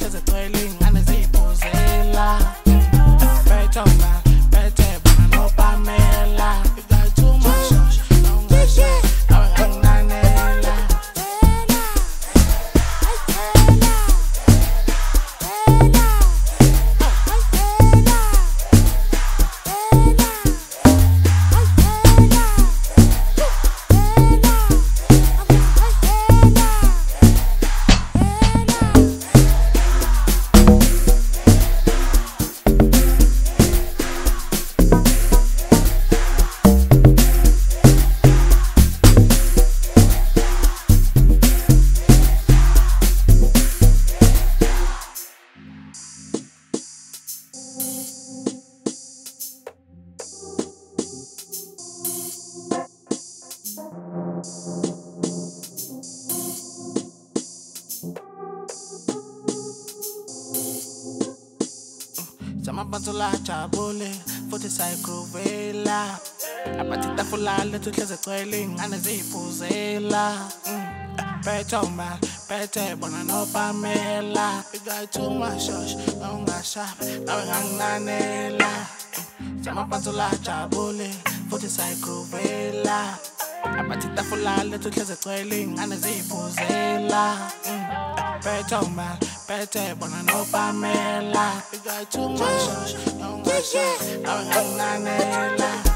hleze gcwele iy'ngane ziyiphuzela bethomba bethe bona noPamela you got too much shosh ungashabi nawe nganginanela Samabantu lajabule futhi sayigrovela abathi itafula lethu hleze gcwele iy'ngane ziyiphuzela bethomba bethe bona noPamela you got too much shosh ungashabi nawe nganginanela Samabantu lajabule futhi sayigrovela abathi itafula lethu hleze gcwele iy'ngane ziyiphuzela bethomba bethe bona noPamela you got too much shosh ungashabi nawe nganginanela